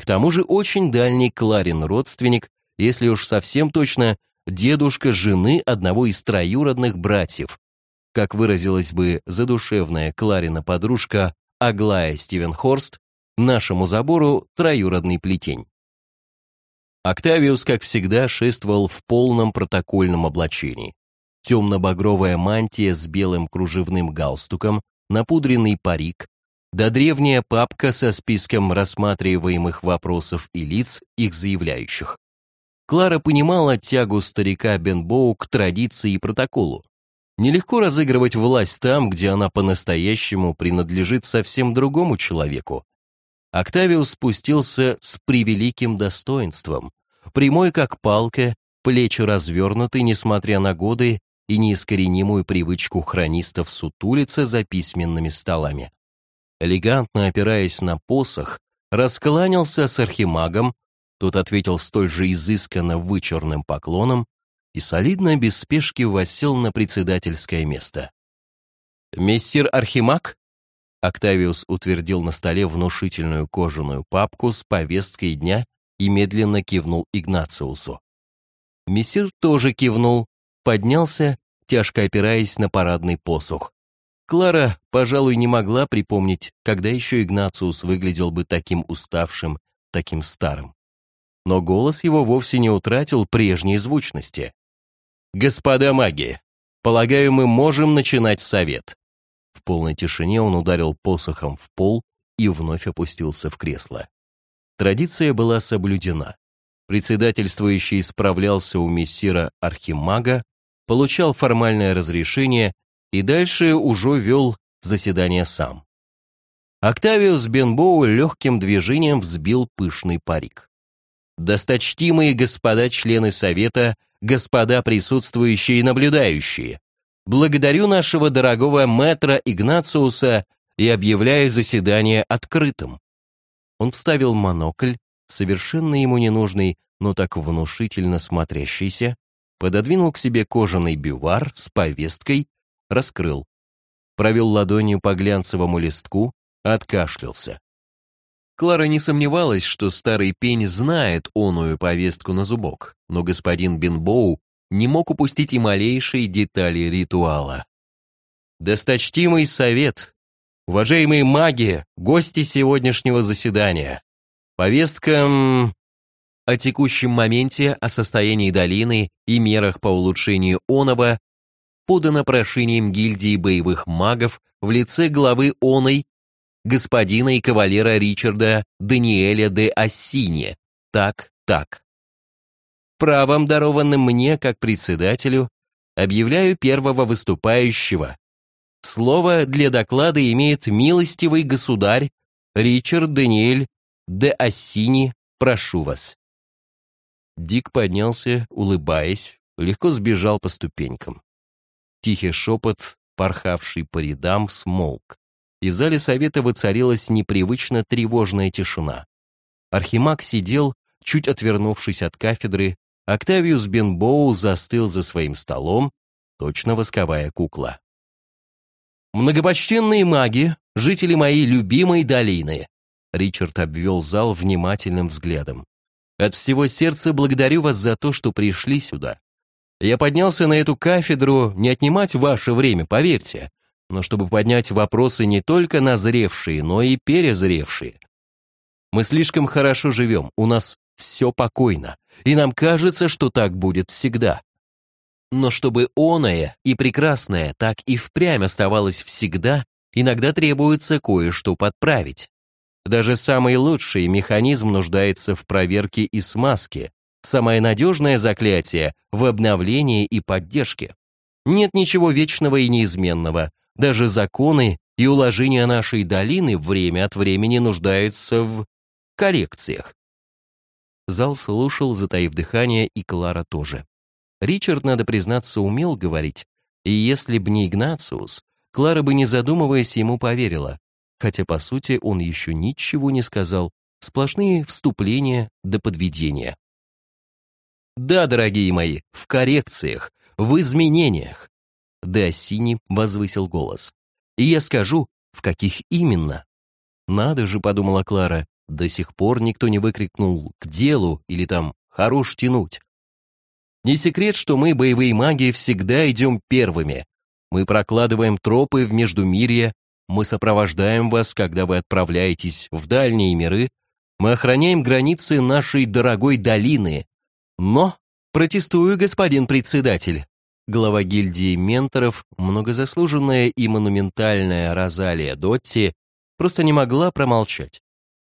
тому же очень дальний Кларин родственник, если уж совсем точно, дедушка жены одного из троюродных братьев, как выразилась бы задушевная Кларина подружка Аглая Стивенхорст, нашему забору троюродный плетень. Октавиус, как всегда, шествовал в полном протокольном облачении. Темно-багровая мантия с белым кружевным галстуком, напудренный парик, да древняя папка со списком рассматриваемых вопросов и лиц, их заявляющих. Клара понимала тягу старика Бенбоу к традиции и протоколу. Нелегко разыгрывать власть там, где она по-настоящему принадлежит совсем другому человеку. Октавиус спустился с превеликим достоинством, прямой как палка, плечи развернуты, несмотря на годы и неискоренимую привычку хронистов сутулиться за письменными столами. Элегантно опираясь на посох, раскланялся с архимагом, тот ответил столь же изысканно вычурным поклоном и солидно без спешки воссел на председательское место. «Мессир архимаг?» Октавиус утвердил на столе внушительную кожаную папку с повесткой дня и медленно кивнул Игнациусу. Мессир тоже кивнул, поднялся, тяжко опираясь на парадный посох. Клара, пожалуй, не могла припомнить, когда еще Игнациус выглядел бы таким уставшим, таким старым. Но голос его вовсе не утратил прежней звучности. «Господа маги, полагаю, мы можем начинать совет». В полной тишине он ударил посохом в пол и вновь опустился в кресло. Традиция была соблюдена. Председательствующий справлялся у мессира архимага, получал формальное разрешение и дальше уже вел заседание сам. Октавиус Бенбоу легким движением взбил пышный парик. «Досточтимые господа члены совета, господа присутствующие и наблюдающие, благодарю нашего дорогого мэтра Игнациуса и объявляю заседание открытым». Он вставил монокль, совершенно ему ненужный, но так внушительно смотрящийся, пододвинул к себе кожаный бювар с повесткой, раскрыл, провел ладонью по глянцевому листку, откашлялся. Клара не сомневалась, что старый пень знает оную повестку на зубок, но господин Бенбоу не мог упустить и малейшие детали ритуала. «Досточтимый совет! Уважаемые маги, гости сегодняшнего заседания! Повестка о текущем моменте, о состоянии долины и мерах по улучшению оного подана прошением гильдии боевых магов в лице главы оной, господина и кавалера Ричарда Даниэля де Ассини. Так. Правом, дарованным мне, как председателю, объявляю первого выступающего. Слово для доклада имеет милостивый государь Ричард Даниэль де Ассини, прошу вас». Дик поднялся, улыбаясь, легко сбежал по ступенькам. Тихий шепот, порхавший по рядам, смолк, и в зале совета воцарилась непривычно тревожная тишина. Архимаг сидел, чуть отвернувшись от кафедры, Октавиус Бенбоу застыл за своим столом, точно восковая кукла. «Многопочтенные маги, жители моей любимой долины», Ричард обвел зал внимательным взглядом. «От всего сердца благодарю вас за то, что пришли сюда. Я поднялся на эту кафедру не отнимать ваше время, поверьте, но чтобы поднять вопросы не только назревшие, но и перезревшие. Мы слишком хорошо живем, у нас все покойно, и нам кажется, что так будет всегда. Но чтобы оное и прекрасное так и впрямь оставалось всегда, иногда требуется кое-что подправить. Даже самый лучший механизм нуждается в проверке и смазке, самое надежное заклятие в обновлении и поддержке. Нет ничего вечного и неизменного, даже законы и уложения нашей долины время от времени нуждаются в коррекциях. Зал слушал, затаив дыхание, и Клара тоже. Ричард, надо признаться, умел говорить, и если б не Игнациус, Клара бы, не задумываясь, ему поверила, хотя, по сути, он еще ничего не сказал, сплошные вступления до подведения. «Да, дорогие мои, в коррекциях, в изменениях», де Ассини возвысил голос. «И я скажу, в каких именно». «Надо же», — подумала Клара, До сих пор никто не выкрикнул «к делу» или там «хорош тянуть». Не секрет, что мы, боевые маги, всегда идем первыми. Мы прокладываем тропы в Междумирье, мы сопровождаем вас, когда вы отправляетесь в дальние миры, мы охраняем границы нашей дорогой долины. Но, протестую, господин председатель, глава гильдии менторов, многозаслуженная и монументальная Розалия Дотти, просто не могла промолчать.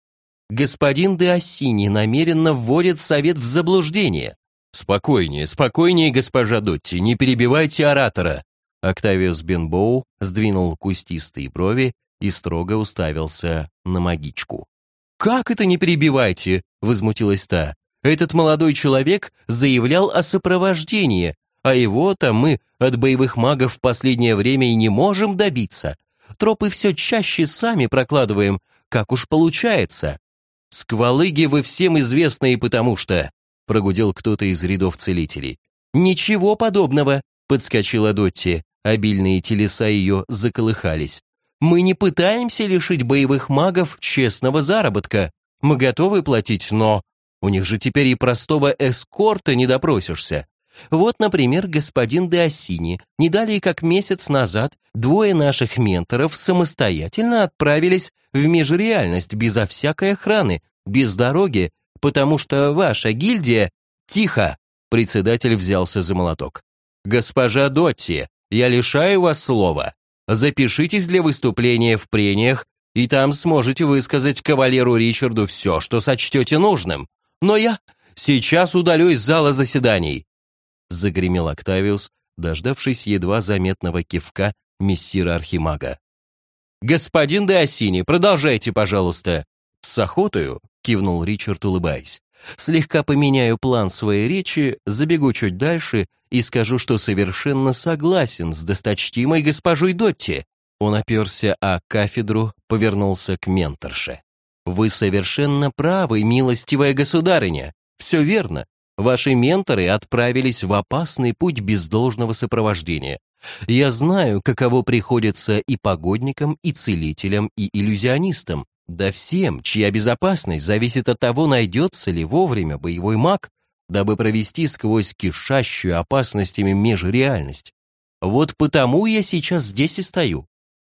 Господин де Оссини намеренно вводит совет в заблуждение. Спокойнее, спокойнее, госпожа Дотти, не перебивайте оратора. Октавиус Бенбоу сдвинул кустистые брови и строго уставился на магичку. «Как это не перебивайте?» – возмутилась та. «Этот молодой человек заявлял о сопровождении, а его-то мы от боевых магов в последнее время и не можем добиться. Тропы все чаще сами прокладываем, как уж получается. Сквалыги вы всем известны и потому что...» – прогудел кто-то из рядов целителей. «Ничего подобного!» – подскочила Дотти. Обильные телеса ее заколыхались. «Мы не пытаемся лишить боевых магов честного заработка. Мы готовы платить, но у них же теперь и простого эскорта не допросишься. Вот, например, господин де Оссини. Не далее, как месяц назад, двое наших менторов самостоятельно отправились в межреальность безо всякой охраны, без дороги, потому что ваша гильдия...» «Тихо!» – председатель взялся за молоток. «Госпожа Дотти, я лишаю вас слова. Запишитесь для выступления в прениях, и там сможете высказать кавалеру Ричарду все, что сочтете нужным. Но я сейчас удалю из зала заседаний», — загремел Октавиус, дождавшись едва заметного кивка мессира Архимага. «Господин де Оссини, продолжайте, пожалуйста». «С охотою», — кивнул Ричард, улыбаясь. «Слегка поменяю план своей речи, забегу чуть дальше и скажу, что совершенно согласен с досточтимой госпожой Дотти». Он оперся о кафедру, повернулся к менторше. «Вы совершенно правы, милостивая государыня. Все верно. Ваши менторы отправились в опасный путь без должного сопровождения. Я знаю, каково приходится и погодникам, и целителям, и иллюзионистам. Да всем, чья безопасность зависит от того, найдется ли вовремя боевой маг, дабы провести сквозь кишащую опасностями межреальность. Вот потому я сейчас здесь и стою».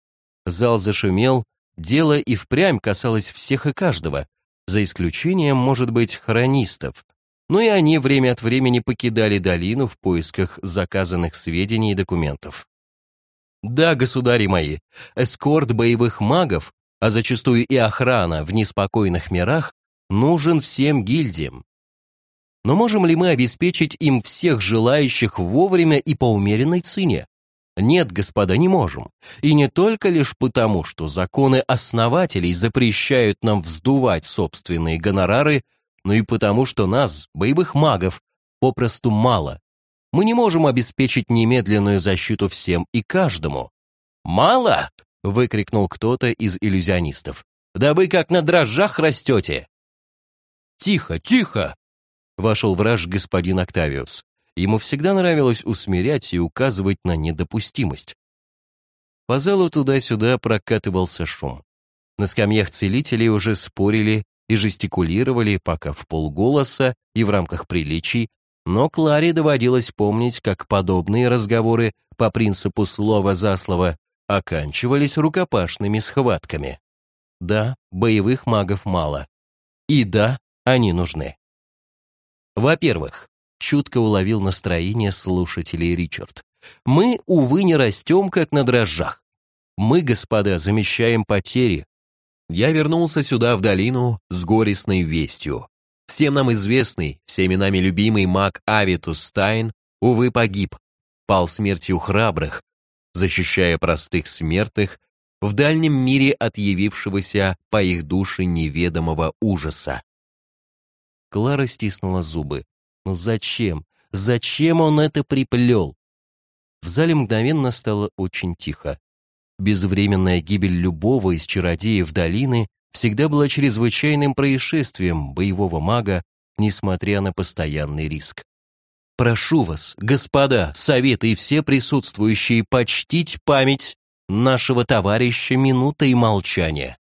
Зал зашумел, дело и впрямь касалось всех и каждого, за исключением, может быть, хронистов. Но и они время от времени покидали долину в поисках заказанных сведений и документов. «Да, государи мои, эскорт боевых магов, а зачастую и охрана в неспокойных мирах, нужен всем гильдиям. Но можем ли мы обеспечить им всех желающих вовремя и по умеренной цене? Нет, господа, не можем. И не только лишь потому, что законы основателей запрещают нам вздувать собственные гонорары, но и потому, что нас, боевых магов, попросту мало. Мы не можем обеспечить немедленную защиту всем и каждому». «Мало?» — выкрикнул кто-то из иллюзионистов. «Да вы как на дрожжах растете!» «Тихо, тихо!» — вошел враж господин Октавиус. Ему всегда нравилось усмирять и указывать на недопустимость. По залу туда-сюда прокатывался шум. На скамьях целителей уже спорили и жестикулировали, пока вполголоса и в рамках приличий, но Кларе доводилось помнить, как подобные разговоры по принципу слова за слово оканчивались рукопашными схватками. Да, боевых магов мало. И да, они нужны. Во-первых, чутко уловил настроение слушателей Ричард. Мы, увы, не растем, как на дрожжах. Мы, господа, замещаем потери. Я вернулся сюда, в долину, с горестной вестью. Всем нам известный, всеми нами любимый маг Авитус Стайн, увы, погиб. Пал смертью храбрых, защищая простых смертных в дальнем мире от явившегося по их душе неведомого ужаса. Клара стиснула зубы. Ну зачем? Зачем он это приплел? В зале мгновенно стало очень тихо. Безвременная гибель любого из чародеев долины всегда была чрезвычайным происшествием боевого мага, несмотря на постоянный риск. Прошу вас, господа, советы и все присутствующие, почтить память нашего товарища минутой молчания.